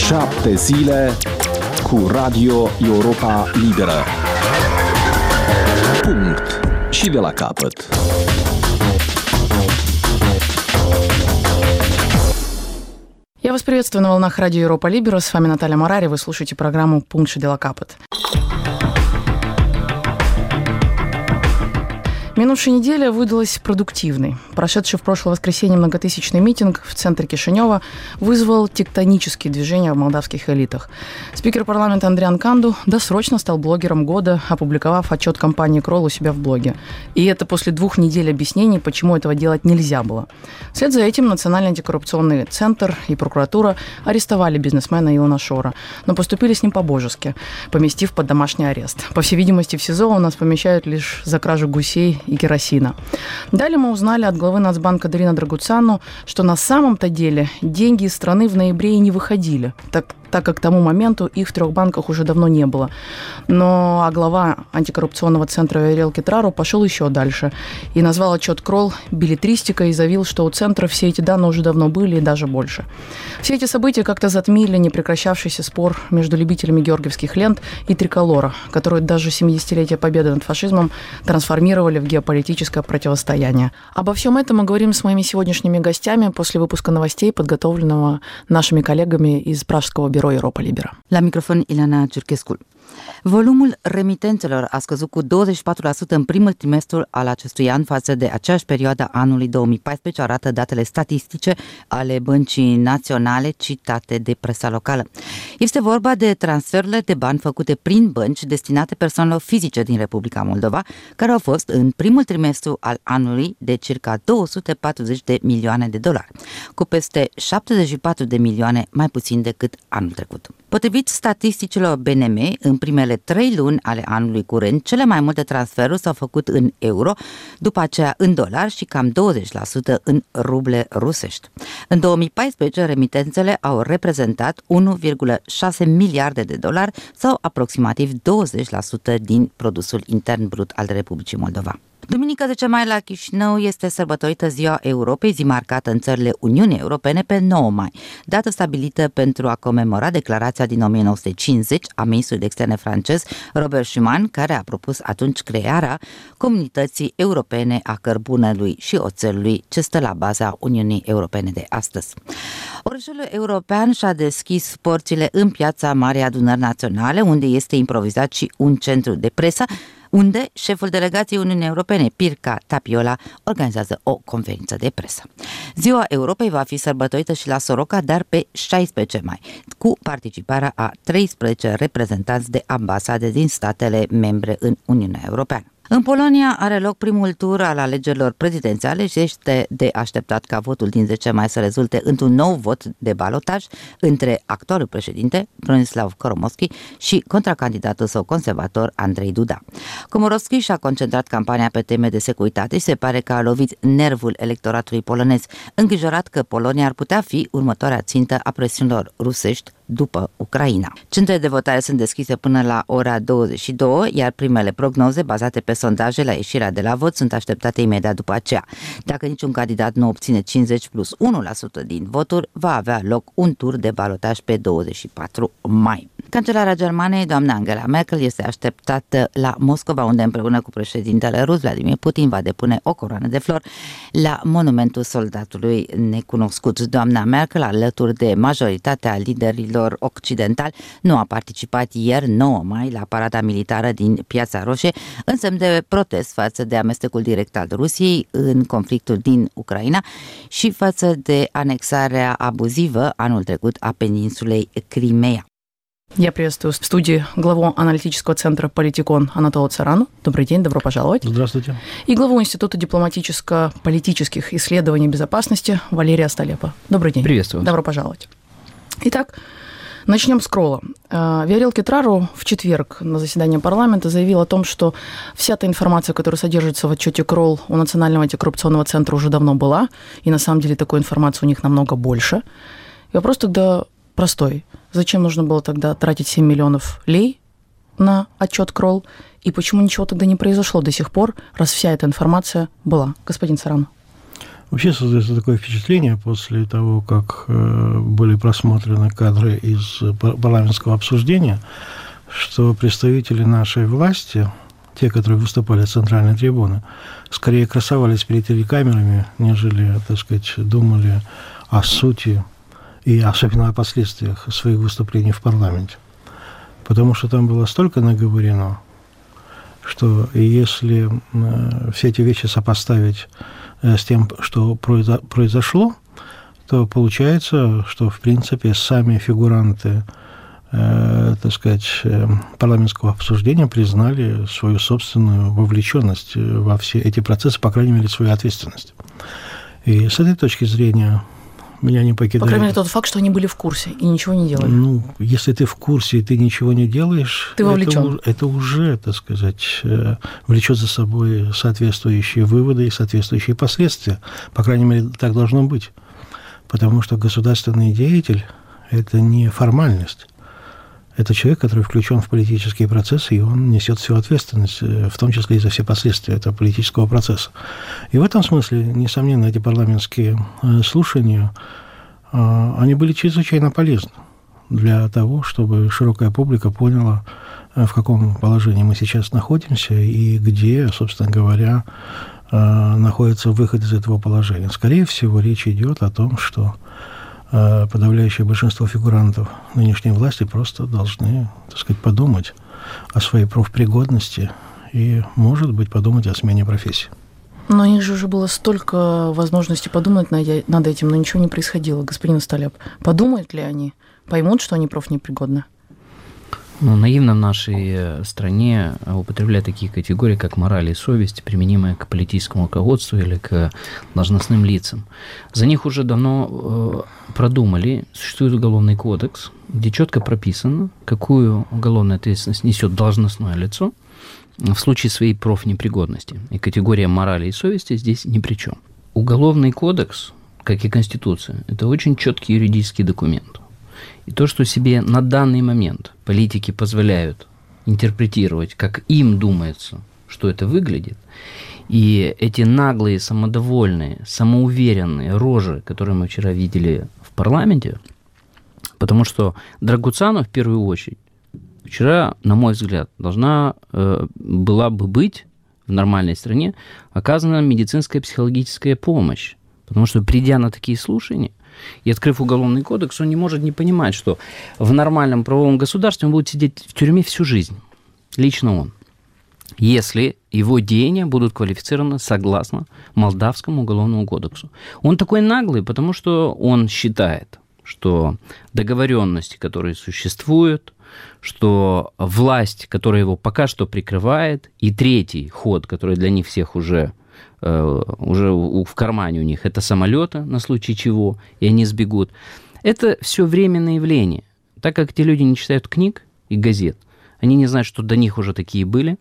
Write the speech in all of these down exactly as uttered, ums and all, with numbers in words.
Șapte zile cu Radio Europa Liberă. Punct. Și de la capăt. Я вас приветствую на волнах Радио Европа Либера. С вами Наталья Марари. Вы слушаете программу «Пункт и дела капот». Минувшая неделя выдалась продуктивной. Прошедший в прошлое воскресенье многотысячный митинг в центре Кишинева вызвал тектонические движения в молдавских элитах. Спикер парламента Андриан Канду досрочно стал блогером года, опубликовав отчет компании Кролл у себя в блоге. И это после двух недель объяснений, почему этого делать нельзя было. Вслед за этим Национальный антикоррупционный центр и прокуратура арестовали бизнесмена Илона Шора, но поступили с ним по-божески, поместив под домашний арест. По всей видимости, в СИЗО у нас помещают лишь за кражу гусей и керосина. Далее мы узнали от главы Нацбанка Дарина Драгуцану, что на самом-то деле деньги из страны в ноябре и не выходили, так, так как к тому моменту их в трех банках уже давно не было. Но а глава антикоррупционного центра Виорел Кетрару пошел еще дальше и назвал отчет Кролл беллетристикой и заявил, что у центра все эти данные уже давно были и даже больше. Все эти события как-то затмили непрекращавшийся спор между любителями георгиевских лент и триколора, который даже семидесятилетие победы над фашизмом трансформировали в геополитическое противостояние. Обо всем этом мы говорим с моими сегодняшними găstiami после выпуска новостей, подготовленного нашими коллегами из Пражского бюро Europa Liberă. La microfon, Ileana Ciurchescu. Volumul remitențelor a scăzut cu douăzeci și patru la sută în primul trimestru al acestui an față de aceeași perioadă a anului două mii paisprezece, arată datele statistice ale Băncii Naționale citate de presa locală. Este vorba de transferurile de bani făcute prin bănci destinate persoanelor fizice din Republica Moldova, care au fost în primul trimestru al anului de circa două sute patruzeci de milioane de dolari, cu peste șaptezeci și patru de milioane mai puțin decât anul trecut. Potrivit statisticilor B N M, în primele trei luni ale anului curent, cele mai multe transferuri s-au făcut în euro, după aceea în dolari și cam douăzeci la sută în ruble rusești. În două mii paisprezece, remitențele au reprezentat unu virgulă șase miliarde de dolari sau aproximativ douăzeci la sută din produsul intern brut al Republicii Moldova. Duminica zece mai la Chișinău este sărbătorită Ziua Europei, zi marcată în țările Uniunii Europene pe nouă mai, dată stabilită pentru a comemora declarația din o mie nouă sute cincizeci a ministrului de externe francez Robert Schuman, care a propus atunci crearea Comunității Europene a Cărbunelui și Oțelului, ce stă la baza Uniunii Europene de astăzi. Orășelul european și-a deschis porțile în Piața Marei Adunări Naționale, unde este improvizat și un centru de presă, unde șeful delegației Uniunii Europene, Pirca Tapiola, organizează o conferință de presă. Ziua Europei va fi sărbătorită și la Soroca, dar pe șaisprezece mai, cu participarea a treisprezece reprezentanți de ambasade din statele membre în Uniunea Europeană. În Polonia are loc primul tur al alegerilor prezidențiale și este de așteptat ca votul din zece mai să rezulte într-un nou vot de balotaj între actualul președinte, Bronislaw Komorowski, și contracandidatul său conservator, Andrei Duda. Komorowski și-a concentrat campania pe teme de securitate și se pare că a lovit nervul electoratului polonez, îngrijorat că Polonia ar putea fi următoarea țintă a presiunilor rusești după Ucraina. Centrele de votare sunt deschise până la ora douăzeci și două, iar primele prognoze bazate pe sondaje la ieșirea de la vot sunt așteptate imediat după aceea. Dacă niciun candidat nu obține cincizeci plus unu la sută din voturi, va avea loc un tur de balotaj pe douăzeci și patru mai. Cancelarea Germaniei, doamna Angela Merkel, este așteptată la Moscova, unde împreună cu președintele rus Vladimir Putin va depune o coroană de flori la monumentul soldatului necunoscut. Doamna Merkel, alături de majoritatea liderilor occidentali, nu a participat ieri, nouă mai, la parada militară din Piața Roșie, în semn de protest față de amestecul direct al Rusiei în conflictul din Ucraina și față de anexarea abuzivă anul trecut a peninsulei Crimea. Я приветствую в студии главу аналитического центра «Политикон» Анатолу Царану. Добрый день, добро пожаловать. Здравствуйте. И главу Института дипломатическо-политических исследований безопасности Валерия Столепа. Добрый день. Приветствую. Добро пожаловать. Итак, начнем с Кролла. Виорел Кетрару в четверг на заседании парламента заявил о том, что вся та информация, которая содержится в отчете Кролл у Национального антикоррупционного центра, уже давно была, и на самом деле такой информации у них намного больше. И вопрос тогда простой. Зачем нужно было тогда тратить семь миллионов лей на отчет Кролл? И почему ничего тогда не произошло до сих пор, раз вся эта информация была? Господин Царану. Вообще создается такое впечатление после того, как были просмотрены кадры из парламентского обсуждения, что представители нашей власти, те, которые выступали с центральной трибуны, скорее красовались перед телекамерами, нежели, так сказать, думали о сути и особенно о последствиях своих выступлений в парламенте. Потому что там было столько наговорено, что если все эти вещи сопоставить с тем, что произошло, то получается, что, в принципе, сами фигуранты, э, так сказать, парламентского обсуждения признали свою собственную вовлеченность во все эти процессы, по крайней мере, свою ответственность. И с этой точки зрения меня не покидает... По крайней мере, тот факт, что они были в курсе и ничего не делали. Ну, если ты в курсе и ты ничего не делаешь, ты вовлечен. Это, это уже, так сказать, влечет за собой соответствующие выводы и соответствующие последствия. По крайней мере, так должно быть. Потому что государственный деятель – это не формальность. Это человек, который включен в политические процессы, и он несет всю ответственность, в том числе и за все последствия этого политического процесса. И в этом смысле, несомненно, эти парламентские слушания, они были чрезвычайно полезны для того, чтобы широкая публика поняла, в каком положении мы сейчас находимся и где, собственно говоря, находится выход из этого положения. Скорее всего, речь идет о том, что подавляющее большинство фигурантов нынешней власти просто должны, так сказать, подумать о своей профпригодности и, может быть, подумать о смене профессии. Но у них же уже было столько возможностей подумать над этим, но ничего не происходило. Господин Столяп, подумают ли они? Поймут, что они профнепригодны? Ну, наивно в нашей стране употреблять такие категории, как мораль и совесть, применимые к политическому руководству или к должностным лицам. За них уже давно э, продумали. Существует уголовный кодекс, где четко прописано, какую уголовную ответственность несет должностное лицо в случае своей профнепригодности. И категория морали и совести здесь ни при чем. Уголовный кодекс, как и Конституция, это очень четкий юридический документ. И то, что себе на данный момент политики позволяют интерпретировать, как им думается, что это выглядит, и эти наглые, самодовольные, самоуверенные рожи, которые мы вчера видели в парламенте, потому что Драгуцану, в первую очередь, вчера, на мой взгляд, должна э, была бы быть в нормальной стране оказана медицинская психологическая помощь, потому что, придя на такие слушания, и открыв уголовный кодекс, он не может не понимать, что в нормальном правовом государстве он будет сидеть в тюрьме всю жизнь. Лично он. Если его деяния будут квалифицированы согласно Молдавскому уголовному кодексу. Он такой наглый, потому что он считает, что договоренности, которые существуют, что власть, которая его пока что прикрывает, и третий ход, который для них всех уже... уже в кармане у них, это самолеты, на случай чего, и они сбегут. Это все временное явление. Так как те люди не читают книг и газет, они не знают, что до них уже такие были,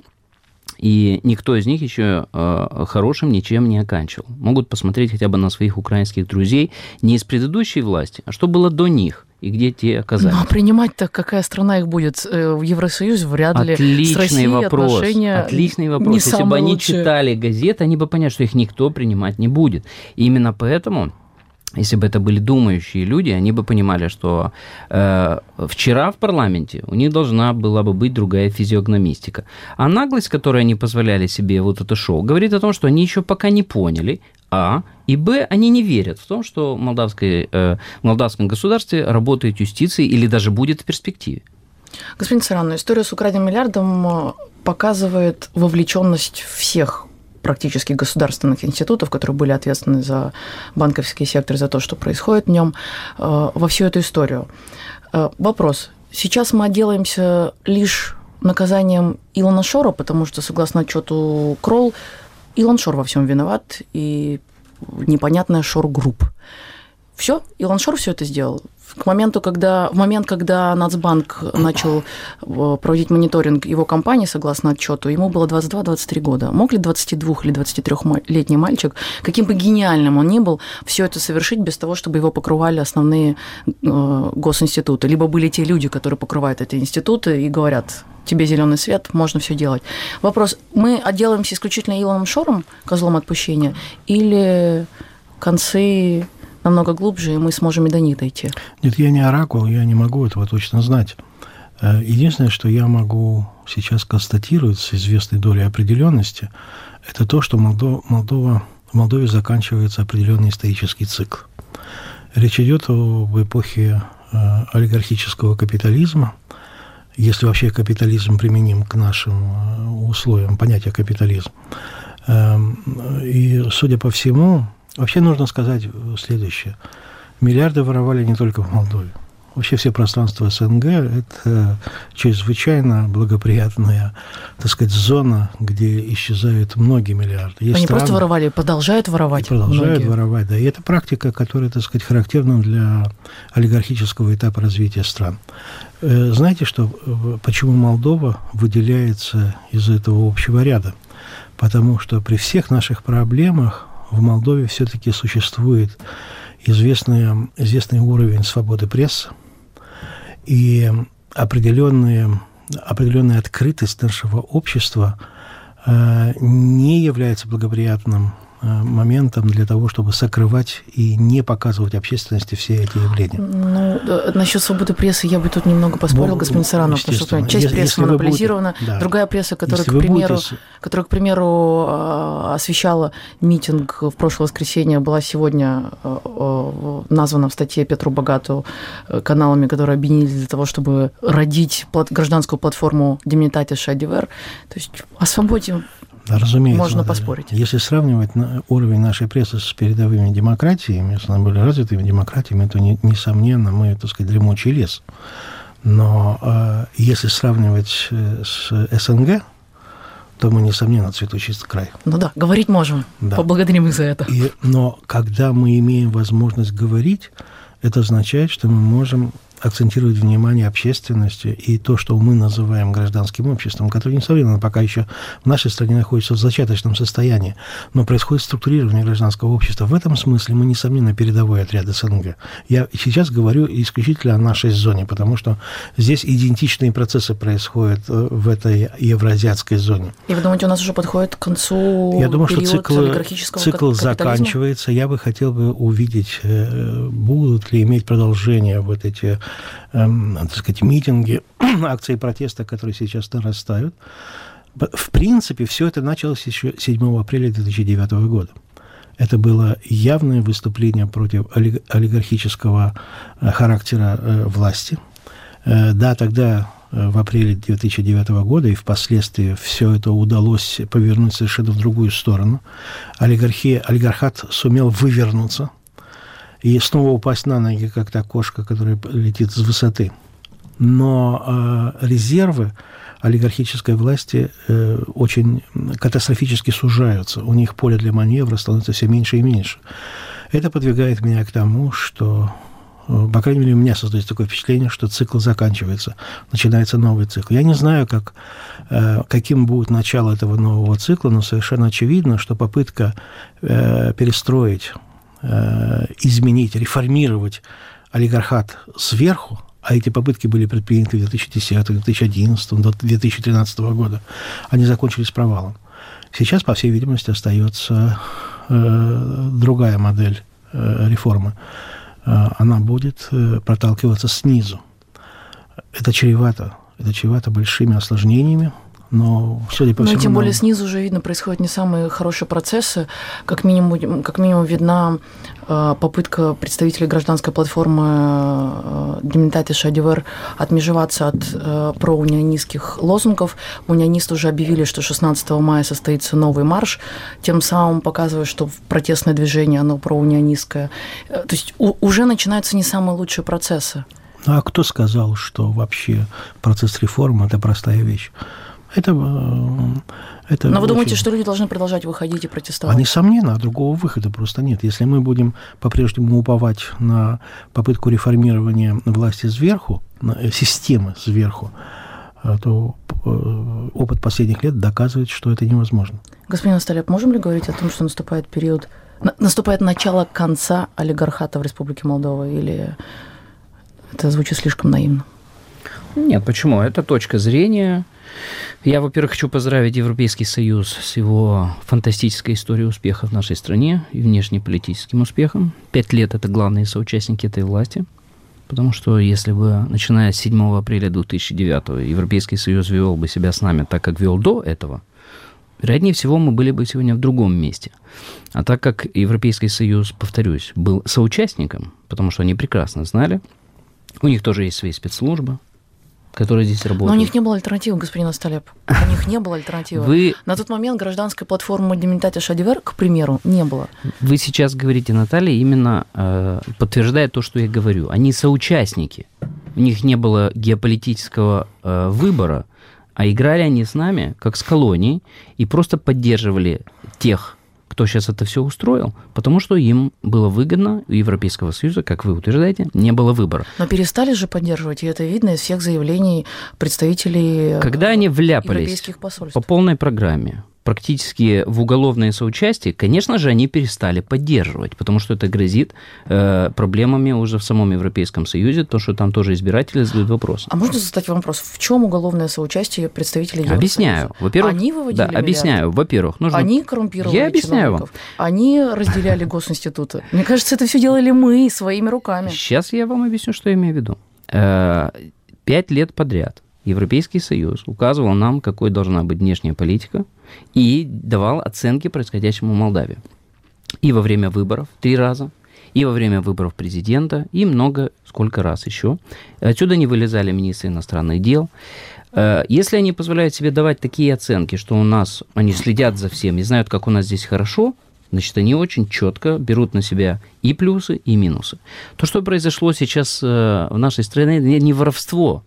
и никто из них еще хорошим ничем не оканчивал. Могут посмотреть хотя бы на своих украинских друзей не из предыдущей власти, а что было до них, и где те оказались. Ну, а принимать-то какая страна их будет? В Евросоюз вряд ли. Отличный с Россией вопрос. отношения Отличный вопрос. не Если бы они лучшие. читали газеты, они бы поняли, что их никто принимать не будет. И именно поэтому, если бы это были думающие люди, они бы понимали, что э, вчера в парламенте у них должна была бы быть другая физиогномистика. А наглость, которой они позволяли себе вот это шоу, говорит о том, что они еще пока не поняли, а, и б, они не верят в том, что в, молдавской, э, в молдавском государстве работает юстиция или даже будет в перспективе. Господин Царан, история с украденным миллиардом показывает вовлеченность всех практически государственных институтов, которые были ответственны за банковский сектор, за то, что происходит в нем, во всю эту историю. Вопрос. Сейчас мы отделаемся лишь наказанием Илона Шора, потому что, согласно отчету Кролл, Илон Шор во всем виноват, и непонятная Шор-групп. Все, Илон Шор все это сделал. К моменту, когда, в момент, когда Нацбанк начал проводить мониторинг его компании, согласно отчету, ему было двадцать два - двадцать три года. Мог ли двадцатидвух- или двадцатитрёхлетний мальчик, каким бы гениальным он ни был, все это совершить без того, чтобы его покрывали основные э, госинституты? Либо были те люди, которые покрывают эти институты и говорят: тебе зеленый свет, можно все делать. Вопрос: мы отделаемся исключительно Илоном Шором, козлом отпущения, или концы намного глубже, и мы сможем и до них дойти. Нет, я не оракул, я не могу этого точно знать. Единственное, что я могу сейчас констатировать с известной долей определенности, это то, что Молдова, Молдова, в Молдове заканчивается определенный исторический цикл. Речь идет об эпохе олигархического капитализма, если вообще капитализм применим к нашим условиям, понятие капитализм. И, судя по всему, вообще нужно сказать следующее. Миллиарды воровали не только в Молдове. Вообще все пространства СНГ – это чрезвычайно благоприятная, так сказать, зона, где исчезают многие миллиарды. Есть Они страны, просто воровали, продолжают воровать. и продолжают многие. воровать, да. И это практика, которая, так сказать, характерна для олигархического этапа развития стран. Знаете, что, почему Молдова выделяется из этого общего ряда? Потому что при всех наших проблемах в Молдове все-таки существует известный, известный уровень свободы прессы и определенная, определенная открытость нашего общества э, не является благоприятным э, моментом для того, чтобы сокрывать и не показывать общественности все эти явления. Ну, насчет свободы прессы я бы тут немного поспорил, Ну, господин Саранов, потому что часть если, прессы если монополизирована, будете, да. другая пресса, которая, Если к вы примеру, будете... которая, к примеру, освещала митинг в прошлое воскресенье, была сегодня названа в статье Петру Богату каналами, которые объединились для того, чтобы родить гражданскую платформу Демнитати Шадивер. То есть о свободе Да, разумеется, можно надо. поспорить. Если сравнивать уровень нашей прессы с передовыми демократиями, с наиболее развитыми демократиями, то, не, несомненно, мы, так сказать, дремучий лес. Но э, если сравнивать с СНГ, то мы, несомненно, цветущий край. Ну да, говорить можем. Да. Поблагодарим их за это. И, но когда мы имеем возможность говорить, это означает, что мы можем акцентировать внимание общественности и то, что мы называем гражданским обществом, которое, несомненно, пока еще в нашей стране находится в зачаточном состоянии, но происходит структурирование гражданского общества. В этом смысле мы, несомненно, передовой отряд СНГ. Я сейчас говорю исключительно о нашей зоне, потому что здесь идентичные процессы происходят в этой евроазиатской зоне. И вы думаете, у нас уже подходит к концу Я думаю, что цикл, олигархического цикл капитализма? заканчивается. Я бы хотел бы увидеть, будут ли иметь продолжение вот эти, так сказать, митинги, акции протеста, которые сейчас нарастают. В принципе, все это началось еще седьмого апреля две тысячи девятого года. Это было явное выступление против олигархического характера власти. Да, тогда, в апреле две тысячи девятого года, и впоследствии все это удалось повернуть совершенно в другую сторону. Олигархия, олигархат сумел вывернуться и снова упасть на ноги, как та кошка, которая летит с высоты. Но э, резервы олигархической власти э, очень катастрофически сужаются. У них поле для маневра становится все меньше и меньше. Это подвигает меня к тому, что, э, по крайней мере, у меня создается такое впечатление, что цикл заканчивается, начинается новый цикл. Я не знаю, как, э, каким будет начало этого нового цикла, но совершенно очевидно, что попытка э, перестроить, изменить, реформировать олигархат сверху, а эти попытки были предприняты в две тысячи десятом, две тысячи одиннадцатом, две тысячи тринадцатого года, они закончились провалом. Сейчас, по всей видимости, остается э, другая модель э, реформы. Э, она будет э, проталкиваться снизу. Это чревато. Это чревато большими осложнениями. Но, судя по ну, всему, тем более нам... снизу уже видно, происходят не самые хорошие процессы. Как минимум, как минимум видна э, попытка представителей гражданской платформы э, Демнитати Шадивер отмежеваться от э, проунионистских лозунгов. Унионисты уже объявили, что шестнадцатого мая состоится новый марш, тем самым показывая, что протестное движение, оно проунионистское. Э, то есть у, уже начинаются не самые лучшие процессы. А кто сказал, что вообще процесс реформы – это простая вещь? Это, это Но вы очень... думаете, что люди должны продолжать выходить и протестовать? А несомненно, другого выхода просто нет. Если мы будем по-прежнему уповать на попытку реформирования власти сверху, системы сверху, то опыт последних лет доказывает, что это невозможно. Господин Асталеп, можем ли говорить о том, что наступает период, наступает начало конца олигархата в Республике Молдова, или это звучит слишком наивно? Нет, почему? Это точка зрения. Я, во-первых, хочу поздравить Европейский Союз с его фантастической историей успеха в нашей стране и внешнеполитическим успехом. Пять лет – это главные соучастники этой власти. Потому что если бы, начиная с седьмого апреля две тысячи девятого, Европейский Союз вел бы себя с нами так, как вел до этого, вероятнее всего, мы были бы сегодня в другом месте. А так как Европейский Союз, повторюсь, был соучастником, потому что они прекрасно знали, у них тоже есть свои спецслужбы, которые здесь работают. Но у них не было альтернативы, господин Асталеп. У них не было альтернативы. Вы... На тот момент гражданской платформы Деминтати Шадивер, к примеру, не было. Вы сейчас говорите, Наталья, именно э, подтверждая то, что я говорю. Они соучастники. У них не было геополитического э, выбора, а играли они с нами, как с колонией, и просто поддерживали тех, кто сейчас это все устроил, потому что им было выгодно, у Европейского Союза, как вы утверждаете, не было выбора. Но перестали же поддерживать, и это видно из всех заявлений представителей Когда они вляпались европейских посольств по полной программе, практически в уголовное соучастие, конечно же, они перестали поддерживать, потому что это грозит э, проблемами уже в самом Европейском Союзе, то, что там тоже избиратели задают вопрос. А можно задать вопрос, в чем уголовное соучастие представителей Евросоюза? Объясняю. Во-первых, они выводили да, миллиарды? Объясняю. Во-первых, нужно... Они коррумпировали Я объясняю чиновников. Вам. Они разделяли госинституты. Мне кажется, это все делали мы своими руками. Сейчас я вам объясню, что я имею в виду. Пять лет подряд Европейский Союз указывал нам, какой должна быть внешняя политика, и давал оценки происходящему в Молдавии. И во время выборов три раза, и во время выборов президента, и много, сколько раз еще. Отсюда не вылезали министры иностранных дел. Если они позволяют себе давать такие оценки, что у нас, они следят за всем и знают, как у нас здесь хорошо, значит, они очень четко берут на себя и плюсы, и минусы. То, что произошло сейчас в нашей стране, не воровство.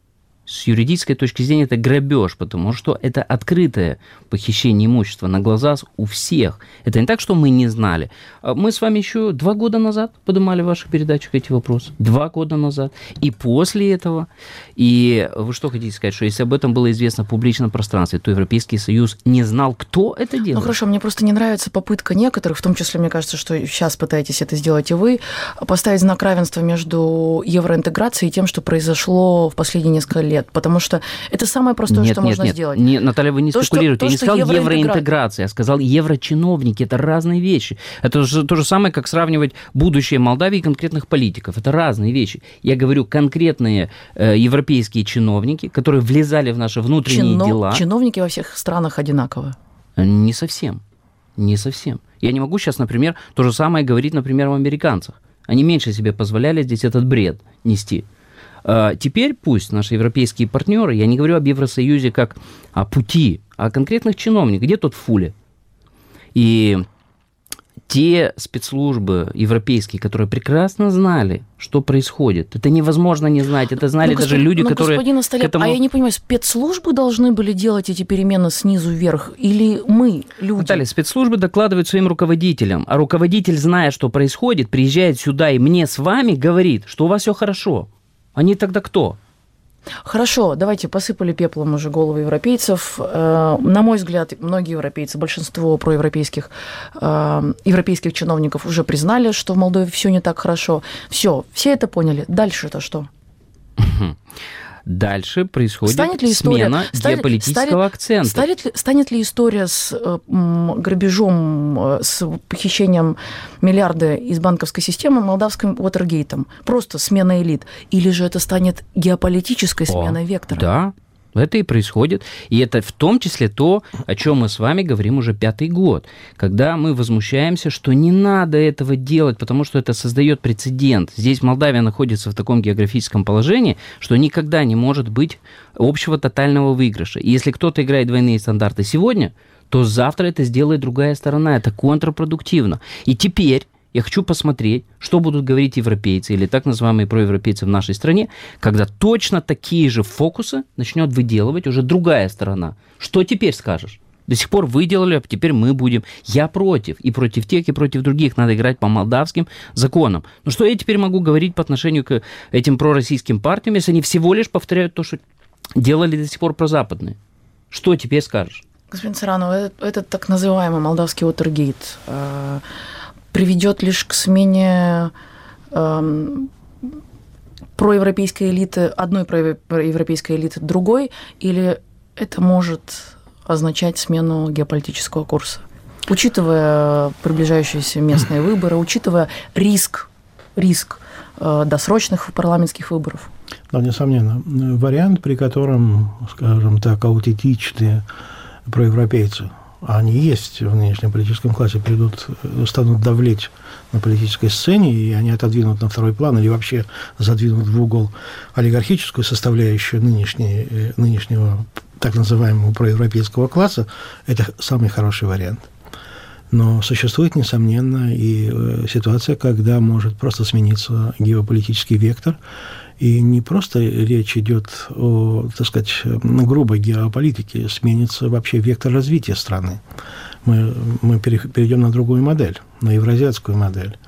С юридической точки зрения это грабеж, потому что это открытое похищение имущества на глазах у всех. Это не так, что мы не знали. Мы с вами еще два года назад поднимали в ваших передачах эти вопросы. Два года назад. И после этого. И вы что хотите сказать, что если об этом было известно в публичном пространстве, то Европейский Союз не знал, кто это делает? Ну хорошо, мне просто не нравится попытка некоторых, в том числе, мне кажется, что сейчас пытаетесь это сделать и вы, поставить знак равенства между евроинтеграцией и тем, что произошло в последние несколько лет. Потому что это самое простое, нет, что нет, можно нет. сделать. Не, Наталья, вы не то, спекулируете. Что, я не сказал евроинтегра... евроинтеграция, я сказал еврочиновники. Это разные вещи. Это же то же самое, как сравнивать будущее Молдавии и конкретных политиков. Это разные вещи. Я говорю, конкретные э, европейские чиновники, которые влезали в наши внутренние Чино... дела. Чиновники во всех странах одинаковы. Не совсем. Не совсем. Я не могу сейчас, например, то же самое говорить, например, о американцах. Они меньше себе позволяли здесь этот бред нести. Теперь пусть наши европейские партнеры, я не говорю об Евросоюзе как о пути, а о конкретных чиновниках, где тот Фуле. И те спецслужбы европейские, которые прекрасно знали, что происходит, это невозможно не знать, это знали ну, даже господ... люди, ну, которые... Господин Асталеп, этому... а я не понимаю, спецслужбы должны были делать эти перемены снизу вверх, или мы, люди? Наталья, спецслужбы докладывают своим руководителям, а руководитель, зная, что происходит, приезжает сюда и мне с вами говорит, что у вас все хорошо. Они тогда кто? Хорошо, давайте посыпали пеплом уже головы европейцев. На мой взгляд, многие европейцы, большинство проевропейских европейских чиновников уже признали, что в Молдове все не так хорошо. Все, все это поняли. Дальше-то что? Дальше происходит станет ли история, смена станет, геополитического станет, акцента. Станет ли, станет ли история с э, грабежом, с похищением миллиарда из банковской системы молдавским Уотергейтом? Просто смена элит? Или же это станет геополитической сменой О, вектора? Да, это и происходит. И это в том числе то, о чем мы с вами говорим уже пятый год, когда мы возмущаемся, что не надо этого делать, потому что это создает прецедент. Здесь Молдавия находится в таком географическом положении, что никогда не может быть общего тотального выигрыша. И если кто-то играет двойные стандарты сегодня, то завтра это сделает другая сторона. Это контрпродуктивно. И теперь я хочу посмотреть, что будут говорить европейцы или так называемые проевропейцы в нашей стране, когда точно такие же фокусы начнет выделывать уже другая сторона. Что теперь скажешь? До сих пор вы делали, а теперь мы будем. Я против. И против тех, и против других. Надо играть по молдавским законам. Но что я теперь могу говорить по отношению к этим пророссийским партиям, если они всего лишь повторяют то, что делали до сих пор прозападные? Что теперь скажешь? Господин Царанов, этот так называемый молдавский Уотергейт приведет лишь к смене э, проевропейской элиты одной проевропейской элиты другой, или это может означать смену геополитического курса? Учитывая приближающиеся местные выборы, учитывая риск, риск досрочных парламентских выборов. Да, несомненно. Вариант, при котором, скажем так, аутентичные проевропейцы, они есть в нынешнем политическом классе, придут, станут давлеть на политической сцене, и они отодвинут на второй план или вообще задвинут в угол олигархическую составляющую нынешней, нынешнего так называемого проевропейского класса, это самый хороший вариант. Но существует, несомненно, и ситуация, когда может просто смениться геополитический вектор, и не просто речь идет о, так сказать, грубой геополитике, сменится вообще вектор развития страны. Мы, мы перейдем на другую модель, на евразиатскую модель,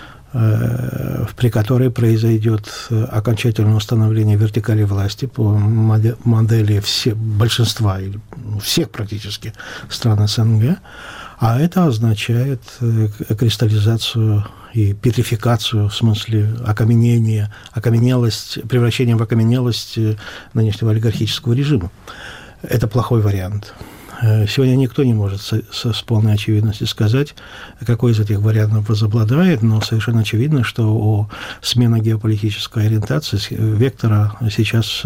при которой произойдет окончательное установление вертикали власти по модели все, большинства, или всех практически стран СНГ, а это означает кристаллизацию и петрификацию, в смысле окаменения, окаменелость, превращение в окаменелость нынешнего олигархического режима. Это плохой вариант. Сегодня никто не может с, с полной очевидностью сказать, какой из этих вариантов возобладает, но совершенно очевидно, что о смена геополитической ориентации вектора сейчас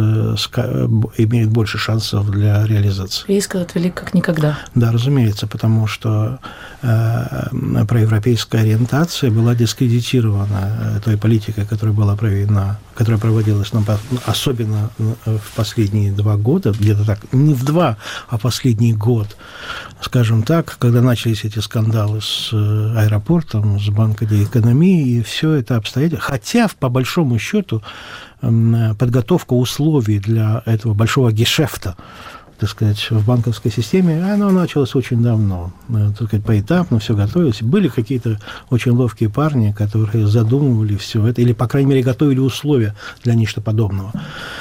имеет больше шансов для реализации. Риск этот велик как никогда. Да, разумеется, потому что э, проевропейская ориентация была дискредитирована той политикой, которая была проведена, которая проводилась на, особенно в последние два года, где-то так, не в два, а последние год, скажем так, когда начались эти скандалы с аэропортом, с Банком экономии, и все это обстоятельства. Хотя, по большому счету, подготовка условий для этого большого гешефта, так сказать, в банковской системе, она началась очень давно, так сказать, поэтапно все готовилось. Были какие-то очень ловкие парни, которые задумывали все это, или, по крайней мере, готовили условия для нечто подобного.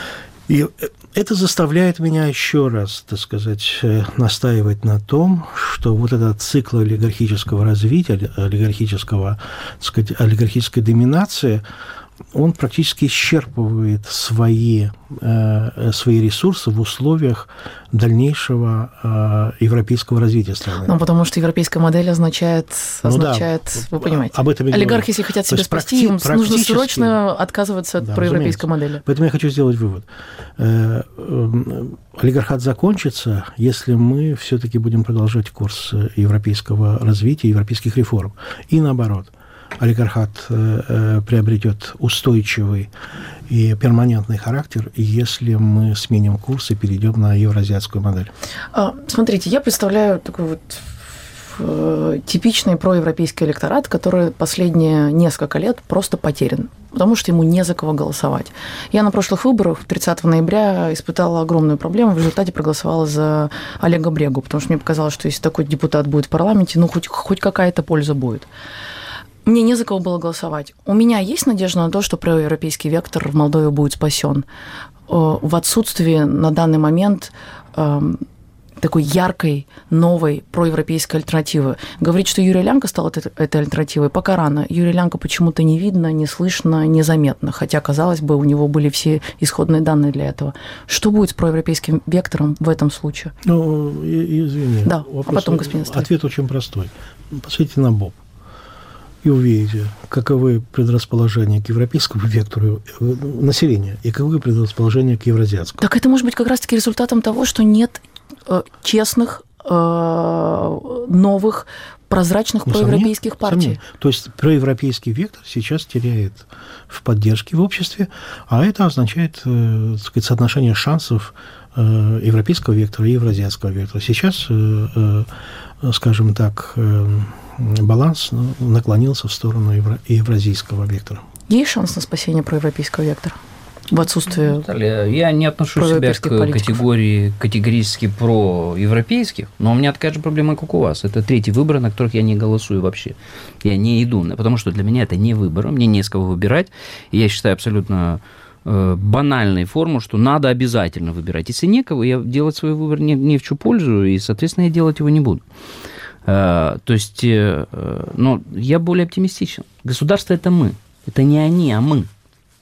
И это заставляет меня еще раз, так сказать, настаивать на том, что вот этот цикл олигархического развития, олигархического, так сказать, олигархической доминации, он практически исчерпывает свои, э, свои ресурсы в условиях дальнейшего э, европейского развития страны. Ну, потому что европейская модель означает, означает ну, да, вы понимаете, об этом олигархи, если хотят себя спасти, им нужно срочно отказываться от да, проевропейской модели. Поэтому я хочу сделать вывод. Э, э, олигархат закончится, если мы все-таки будем продолжать курс европейского развития, европейских реформ. И наоборот. Олигархат э, приобретет устойчивый и перманентный характер, если мы сменим курс и перейдем на евразиатскую модель. Смотрите, я представляю такой вот э, типичный проевропейский электорат, который последние несколько лет просто потерян, потому что ему не за кого голосовать. Я на прошлых выборах тридцатого ноября испытала огромную проблему, в результате проголосовала за Олега Брегу, потому что мне показалось, что если такой депутат будет в парламенте, ну хоть, хоть какая-то польза будет. Мне не за кого было голосовать. У меня есть надежда на то, что проевропейский вектор в Молдове будет спасен. В отсутствии на данный момент такой яркой, новой проевропейской альтернативы. Говорить, что Юрий Лянко стал этой альтернативой, пока рано. Юрия Лянко почему-то не видно, не слышно, незаметно, хотя, казалось бы, у него были все исходные данные для этого. Что будет с проевропейским вектором в этом случае? Ну, извини. Да, вопрос, а потом, господин Сталин. Ответ очень простой. Посмотрите на Боб. И увидите, каковы предрасположения к европейскому вектору населения и каковы предрасположения к евразиатскому. Так это может быть как раз-таки результатом того, что нет э, честных, э, новых, прозрачных ну, проевропейских сомнен, партий. Сомнен. То есть проевропейский вектор сейчас теряет в поддержке в обществе, а это означает, э, так сказать, соотношение шансов э, европейского вектора и евразиатского вектора. Сейчас, э, э, скажем так, э, баланс наклонился в сторону евро- евразийского вектора. Есть шанс на спасение проевропейского вектора в отсутствии Наталья, я не отношу себя к политиков. категории категорически проевропейских, но у меня такая же проблема, как у вас. Это третий выбор, на которых я не голосую вообще. Я не иду, потому что для меня это не выбор, мне не с кого выбирать. И я считаю абсолютно банальной форму, что надо обязательно выбирать. Если некого, я делать свой выбор не, не в чью пользу, и, соответственно, я делать его не буду. То есть, ну, я более оптимистичен. Государство – это мы. Это не они, а мы.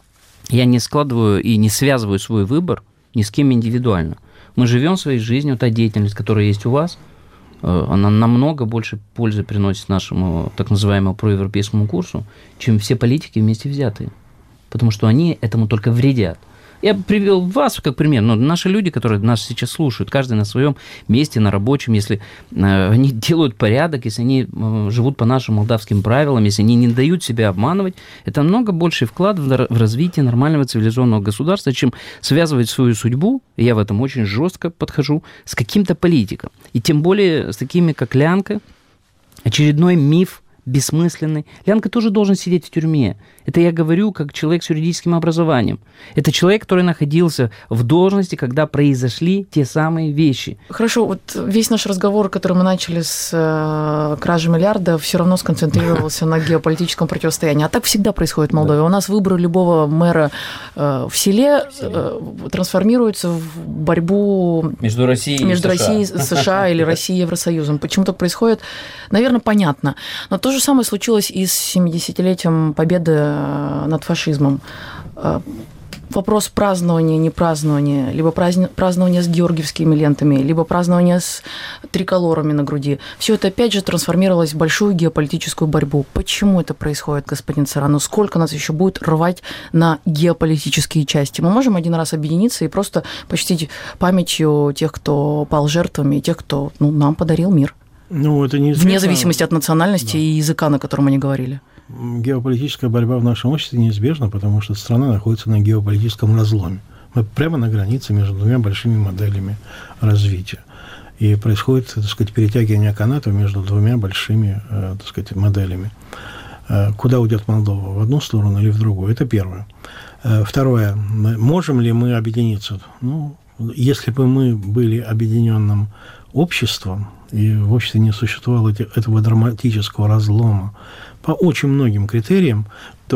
я не складываю и не связываю свой выбор ни с кем индивидуально. Мы живем своей жизнью, та деятельность, которая есть у вас, она намного больше пользы приносит нашему так называемому проевропейскому курсу, чем все политики вместе взятые. Потому что они этому только вредят. Я привел вас как пример, но наши люди, которые нас сейчас слушают, каждый на своем месте, на рабочем, если э, они делают порядок, если они э, живут по нашим молдавским правилам, если они не дают себя обманывать, это намного больший вклад в, в развитие нормального цивилизованного государства, чем связывать свою судьбу, и я в этом очень жестко подхожу, с каким-то политиком. И тем более с такими, как Лянка, очередной миф, бессмысленный. Лянка тоже должен сидеть в тюрьме. Это я говорю как человек с юридическим образованием. Это человек, который находился в должности, когда произошли те самые вещи. Хорошо, вот весь наш разговор, который мы начали с э, кражи миллиарда, все равно сконцентрировался на геополитическом противостоянии. А так всегда происходит в Молдове. У нас выборы любого мэра э, в селе э, трансформируются в борьбу между Россией между и США. Россией, США или Россией и Евросоюзом. Почему так происходит, наверное, понятно. Но то же самое случилось и с семидесятилетием победы над фашизмом. Вопрос празднования, не празднования, либо празднования с георгиевскими лентами, либо празднования с триколорами на груди. Все это, опять же, трансформировалось в большую геополитическую борьбу. Почему это происходит, господин Царану? Сколько нас еще будет рвать на геополитические части? Мы можем один раз объединиться и просто почтить памятью тех, кто пал жертвами, и тех, кто ну, нам подарил мир. Ну, это неизвестно. Вне зависимости от национальности да. и языка, на котором они говорили. Геополитическая борьба в нашем обществе неизбежна, потому что страна находится на геополитическом разломе. Мы прямо на границе между двумя большими моделями развития. И происходит, так сказать, перетягивание канатов между двумя большими, так сказать, моделями. Куда уйдет Молдова? В одну сторону или в другую? Это первое. Второе. Можем ли мы объединиться? Ну, если бы мы были объединенным обществом, и в обществе не существовало этого драматического разлома по очень многим критериям,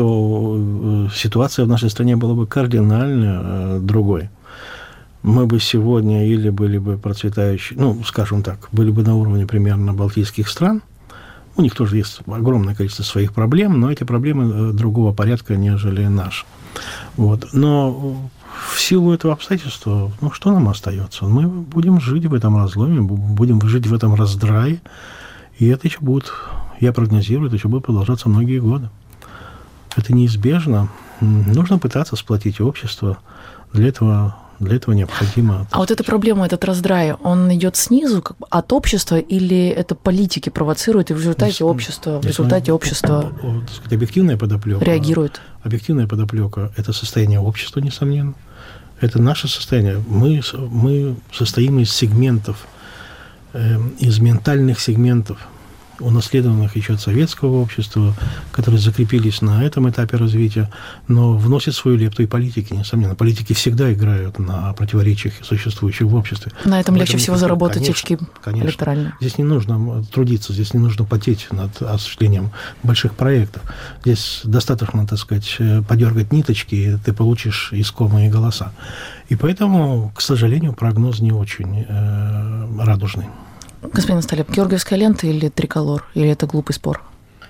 то ситуация в нашей стране была бы кардинально другой. Мы бы сегодня или были бы процветающие, ну, скажем так, были бы на уровне примерно балтийских стран. У них тоже есть огромное количество своих проблем, но эти проблемы другого порядка, нежели наши. Вот. Но в силу этого обстоятельства, ну, что нам остается? Мы будем жить в этом разломе, будем жить в этом раздрае, и это еще будет, я прогнозирую, это еще будет продолжаться многие годы. Это неизбежно. Нужно пытаться сплотить общество. Для этого, для этого необходимо... А вот эта проблема, этот раздрай, он идет снизу, как бы, от общества, или это политики провоцируют, и в результате общества, в результате общества объективная подоплека реагирует? Объективная подоплека – это состояние общества, несомненно. Это наше состояние. Мы, мы состоим из сегментов, э, из ментальных сегментов, унаследованных еще от советского общества, которые закрепились на этом этапе развития, но вносят свою лепту и политики, несомненно. Политики всегда играют на противоречиях, существующих в обществе. На этом легче всего заработать конечно, очки конечно. электоральные. Здесь не нужно трудиться, здесь не нужно потеть над осуществлением больших проектов. Здесь достаточно, так сказать, подергать ниточки, и ты получишь искомые голоса. И поэтому, к сожалению, прогноз не очень э, радужный. Господин Столеп, георгиевская лента или триколор? Или это глупый спор?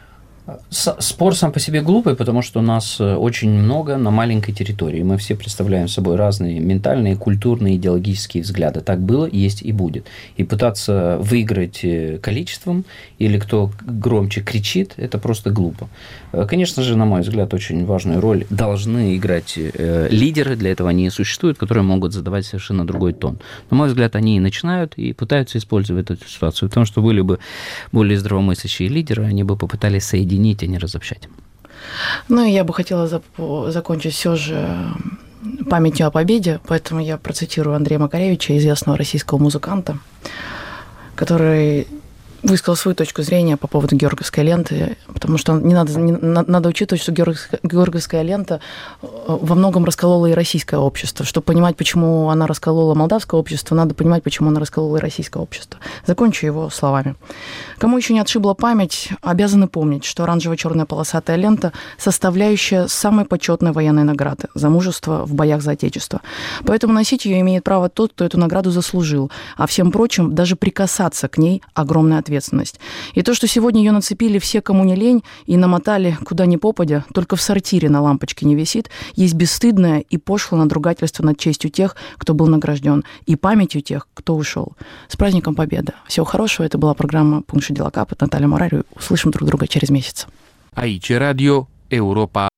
Спор сам по себе глупый, потому что у нас очень много на маленькой территории. Мы все представляем собой разные ментальные, культурные, идеологические взгляды. Так было, есть и будет. И пытаться выиграть количеством или кто громче кричит, это просто глупо. Конечно же, на мой взгляд, очень важную роль должны играть лидеры, для этого они и существуют, которые могут задавать совершенно другой тон. На мой взгляд, они и начинают, и пытаются использовать эту ситуацию. Потому что были бы более здравомыслящие лидеры, они бы попытались соединить, а не разобщать. Ну, и я бы хотела зап- закончить все же памятью о победе, поэтому я процитирую Андрея Макаревича, известного российского музыканта, который высказал свою точку зрения по поводу георгиевской ленты, потому что не надо, не, надо учитывать, что георгиевская, георгиевская лента во многом расколола и российское общество. Чтобы понимать, почему она расколола молдавское общество, надо понимать, почему она расколола и российское общество. Закончу его словами. Кому еще не отшибла память, обязаны помнить, что оранжево-черная полосатая лента – составляющая самой почетной военной награды за мужество в боях за Отечество. Поэтому носить ее имеет право тот, кто эту награду заслужил, а всем прочим даже прикасаться к ней огромная ответственность. ответственность. И то, что сегодня ее нацепили все, кому не лень, и намотали куда ни попадя, только в сортире на лампочке не висит, есть бесстыдное и пошлое надругательство над честью тех, кто был награжден, и памятью тех, кто ушел. С праздником Победы! Всего хорошего. Это была программа «Пункт Дела Капот». Наталья Морариu. Услышим друг друга через месяц. Aici Radio Europa